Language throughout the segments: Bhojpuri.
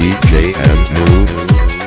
DJ and Move.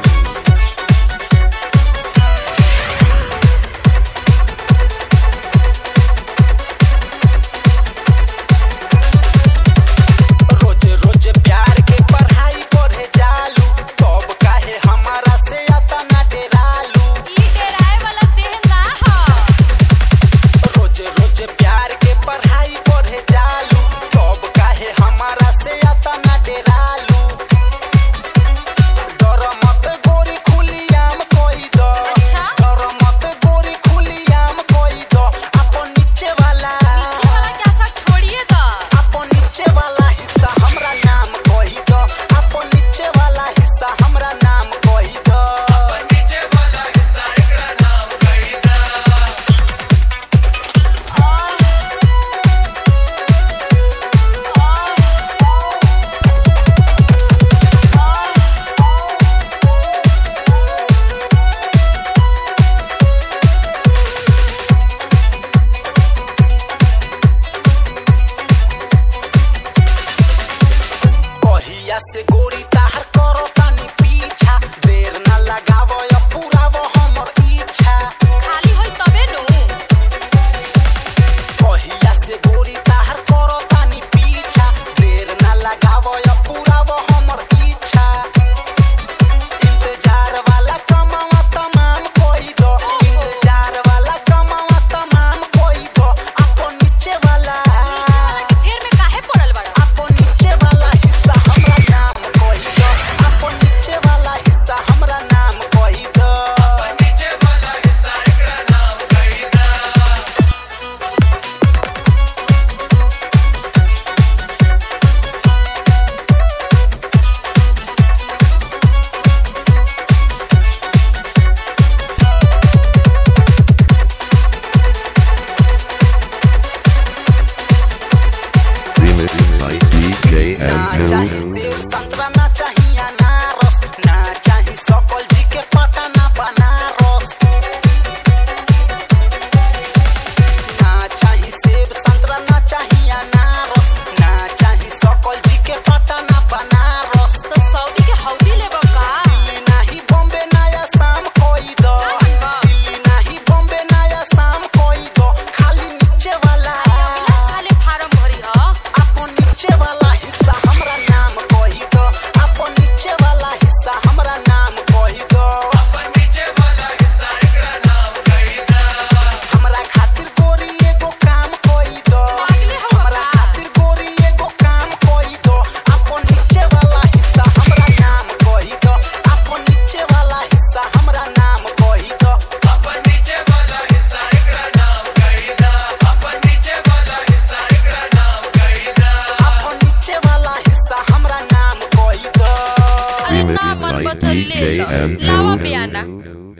से गोरी ताहर करो तानी पीछा देर ना लगावो या पुरावो हमर इच्छा खाली होई तबे नु कहिया से गोरी ताहर करो तानी पीछा देर ना लगावो या पुरावो हमर इच्छा इंतजार वाला कमावा तमाम कोई दो इंतजार वाला कमावा तमाम कोई दो आपो नीचे वाला के फेर में काहे पड़ल बड़ा आपो नीचे वाला हिस्सा हमरा नाम कोई दो आपो नीचे वाला हिस्सा हमरा नाम कोई दो नीचे वाला हिस्सा एकरा नाम कही दा Remixed by DJ ना and चाही Move. सेब संतरा ना चाही अनारस ना चाही सकल जी के पटना बनारस ना चाही सेब संतरा ना चाही अनारस ना चाही सकल जी के पटना बनारस तो सऊदी के हौदी लेबो का दिल्ली नाही बॉम्बे नया शाम कोई दो दिल्ली नाही बॉम्बे नया शाम कोई दो खाली नीचे वाला अगला साले फार्म भरी ह आपो नीचे वाला हिस्सा हमरा नाम कही दो आपो नीचे वाला हिस्सा हमरा नाम कही दो नीचे वाला हिस्सा एकरा नाम कही दा हमरा खातिर गोरी एगो काम कही दो अगले हो हमरा का खातिर गोरी एगो काम कही दो आपो नीचे वाला हिस्सा हमरा नाम कही दो आपो नीचे वाला हिस्सा हमरा नाम कही दो नीचे वाला हिस्सा एकरा नाम कही दा नीचे वाला हिस्सा एकरा नाम कही दा आपो नीचे वाला हिस्सा हमरा नाम कही दो अरे ना Remixed मन by बतल ले DJ low and lava Move. पियाना